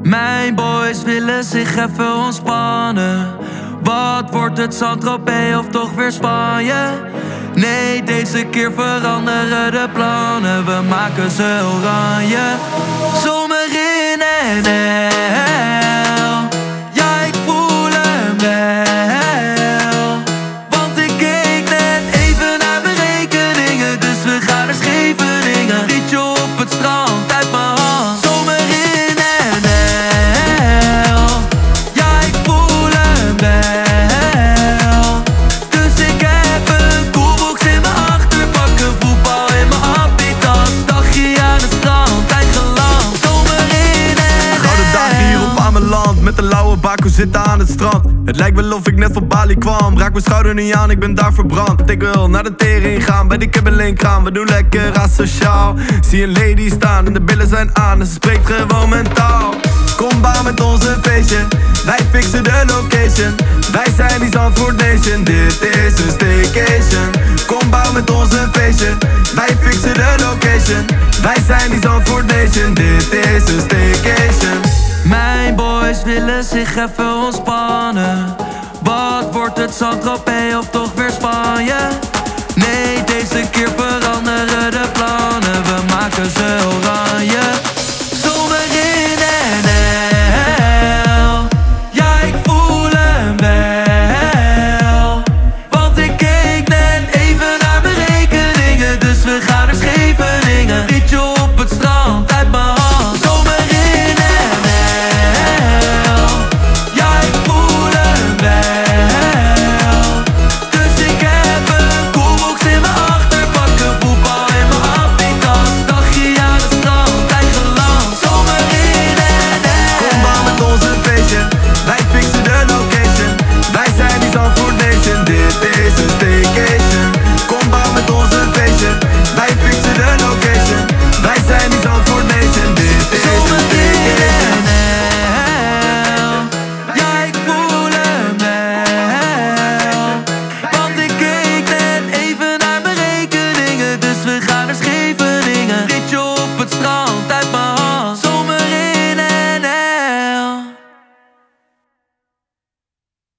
Mijn boys willen zich even ontspannen. Wat wordt het, Saint-Tropez of toch weer Spanje? Nee, deze keer veranderen de plannen. We maken ze oranje. Zomer in NL. Ja, ik voel hem wel. Want ik keek net even naar mijn rekeningen. Dus we gaan naar Scheveningen. Rietje op het strand uit mijn hand. Zomer in NL. Ja, ik voel hem wel. Dus ik heb een koelbox in mijn achterpak, een voetbal in mijn appietas. Dagje aan het strand, eigen land. Zomer in NL. Gouden dagen hier op aan mijn land, met een lauwe bako zitten aan het strand. Het lijkt wel of ik net van Bali kwam. Raak mijn schouder niet aan, ik ben daar verbrand. Ik wil naar de tering gaan, bij die kibbeling-kraam. We doen lekker asociaal. Zie een lady staan en de billen zijn aan en ze spreekt gewoon mentaal. Kom baan met ons een feestje, wij fixen de location. Wij zijn die Zandvoort Nation, dit is een staycation. Kom baan met ons een feestje, wij fixen de location. Wij zijn die Zandvoort Nation, dit is een staycation. Mijn boys willen zich even ontspannen. Wat wordt het, Saint-Tropez of toch weer Spanje? Nee, deze keer veranderen de plannen. We maken ze